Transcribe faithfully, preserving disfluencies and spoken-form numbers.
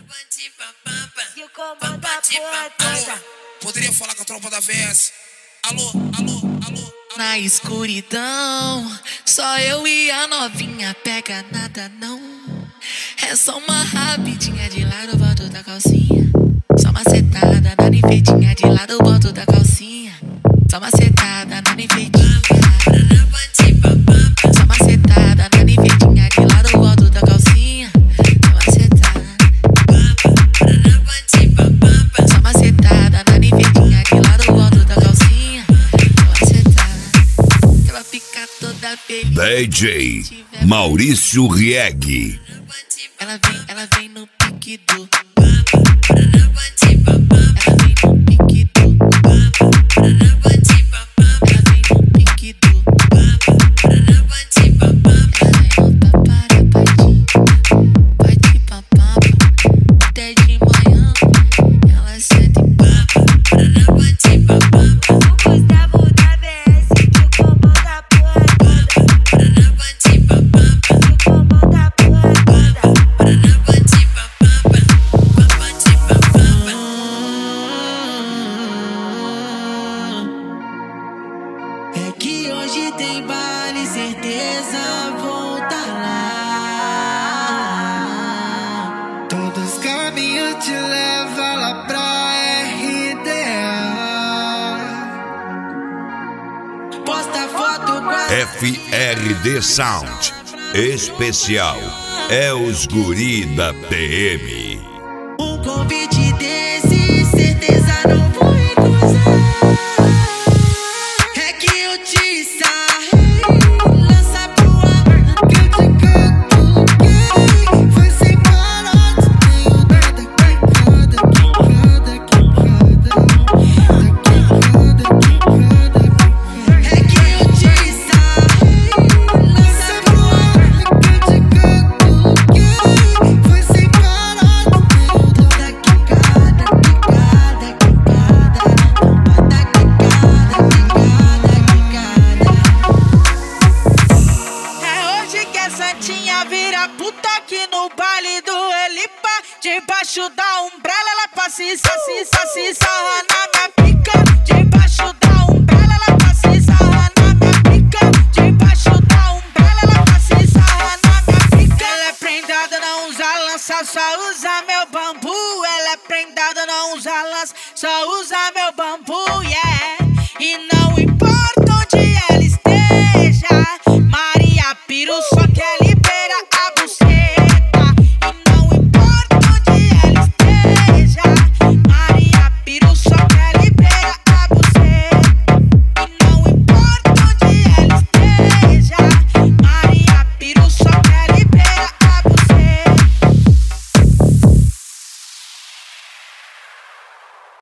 E o comando da porra toda. Poderia falar com a tropa da V S. Alô, alô, alô. Na escuridão, só eu e a novinha, pega nada não. É só uma rapidinha de lado, volto da calcinha. Só uma setada na enfeitinha de lado, volto da calcinha. Só uma setada na enfeitinha. Só uma setada na enfeitinha de lado, volto da calcinha. Só uma setada. Só uma setada na enfeitinha de lado, volto da calcinha. Só uma setada. Ela fica toda feliz. D J Maurício Rieg. Ela vem, ela vem no pique do. Ela vem no pique do. Ela vem no pique do. Ela vem no paparapati. Pati papapa. Até de manhã ela sente papa. O Gustavo da V S que o comando da porra toda. E o comando da porra toda. É que hoje tem baile, certeza vou tá lá. Todos os caminhos te levam lá pra R D A. Posta foto com a F R D Sound. Especial é os guri da P M. um convite desse, certeza não vou recusar. É que eu te sarrei, lança pro ar, que eu te catuquei. Foi sem parar, tenho nada, quicada, quicada, quicada, quicada, quicada. É que eu te sarrei, lança pro ar, que eu te catuquei. Foi sem parar, tenho nada, quicada, quicada, quicada, quicada, quicada, quicada. É hoje que a santinha vira puta aqui no baile do Elipa. Debaixo da umbrella ela passa e se se sarra na minha pica. Debaixo da umbrella ela passa e sarra na minha pica. Debaixo da umbrella ela passa e sarra na minha pica. Ela é prendada, não usa lança, só usa meu bambu. Ela é prendada, não usa lança, só usa meu bambu, yeah. E não importa onde ela esteja, Maria Piru só quer liberar a buceta. E não importa onde ela esteja, Maria Piru só